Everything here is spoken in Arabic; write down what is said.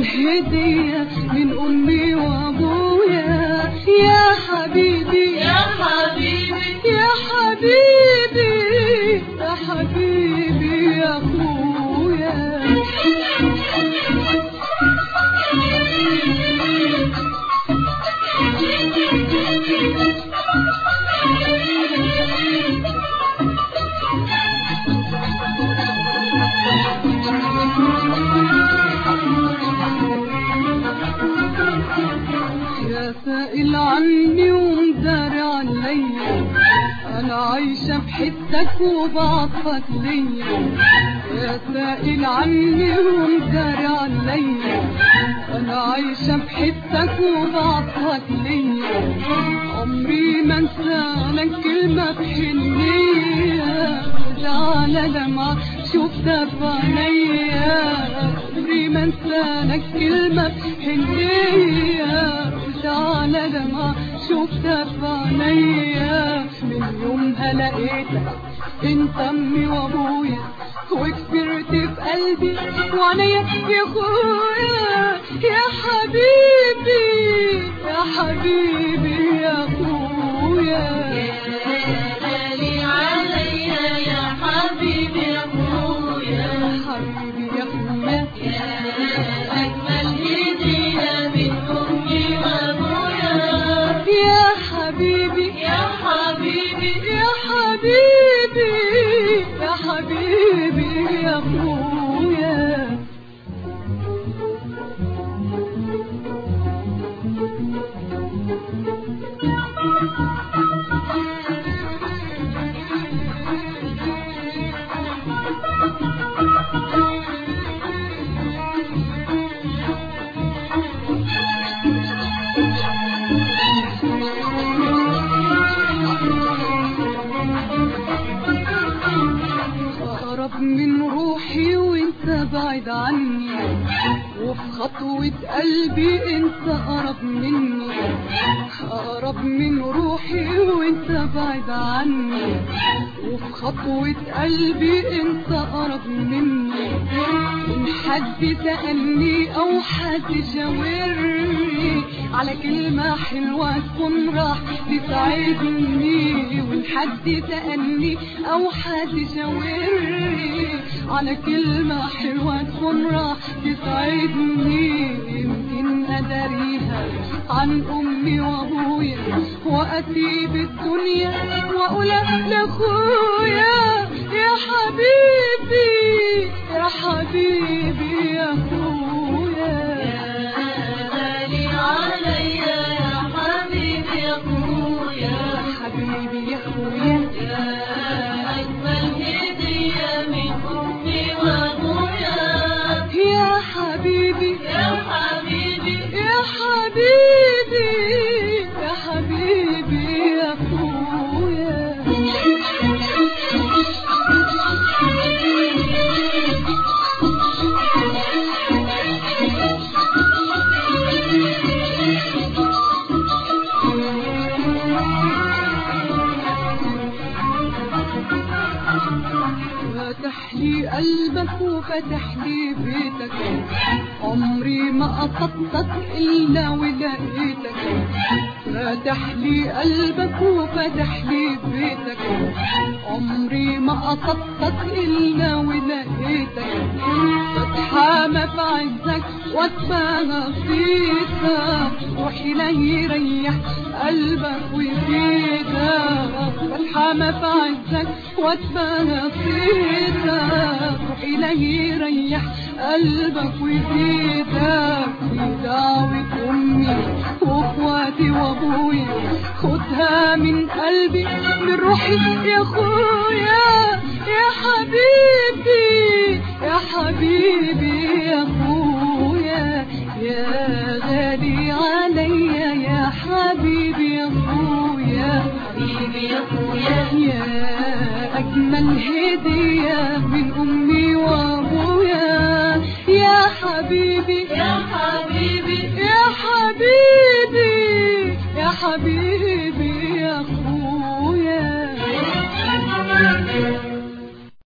هدية من أمي وأبويا. يا حبيبي يا حبيبي يا حبيبي يا حبيبي يا أخويا. يا سائل عني ومداري عليا، أنا عايشة بحسك وبعطفك ليا. يا سائل عني ومداري عليا، أنا عايشة بحسك وبعطفك ليا. عمري ما انسالك كلمة بحنية، على لما شفتها بعينيا. عمري ما انسالك كلمة بحنية، على لما شفتها بعينيا. من يومها لقيتك انت امي وابويا، وكبرت في قلبي وعينيا يا اخويا. يا حبيبي يا حبيبي يا اخويا. غالي عليا يا حبيبي يا اخويا. حبيبي يا اخويا يا اجمل هدية من امي وابويا. يا حبيبي يا حبيبي يا حبيبي يا حبيبي يا اخويا. أقرب من روحي وانت بعيد عني، وفي خطوة قلبي انت أقرب مني. أقرب من روحي وانت بعيد عني، وفي خطوة قلبي انت أقرب مني. إن حد سألني أو حد شاورني على كلمة حلوة تكون راح تساعدني. وإن حد سألني أو حد شاورني على كلمة حلوة تكون راح تساعدني. يمكن أداريها عن أمي وأبويا، وأسيب الدنيا وأقول لأخويا. يا حبيبي يا حبيبي يا أخويا. غالي عليا يا حبيبي يا اخويا. حبيبي يا أخويا يا اجمل هدية من امي وابويا. يا حبيبي يا حبيبي يا حبيبي يا حبيبي يا أخويا. فتح لي قلبك وفتح لي بيتك، عمري ما قصدتك إلا ولقيتك. فتح لي قلبك وفتح لي بيتك، عمري ما قصدتك إلا ولقيتك. بتحامى في عزك واتباهى فيك، روحي لا يريح قلبك ويفيدك. بتحامى في عزك واتباهى فيك، روحي لا يريح قلبك ويفيدك. في دعوة أمي وأخواتي وأبويا، خدها من قلبي من روحي يا أخويا. يا حبيبي يا حبيبي يا أخويا. يا غالي عليا يا حبيبي يا أخويا. حبيبي يا اخويا. يا أجمل هدية من أمي وأبويا. يا حبيبي يا حبيبي يا حبيبي يا حبيبي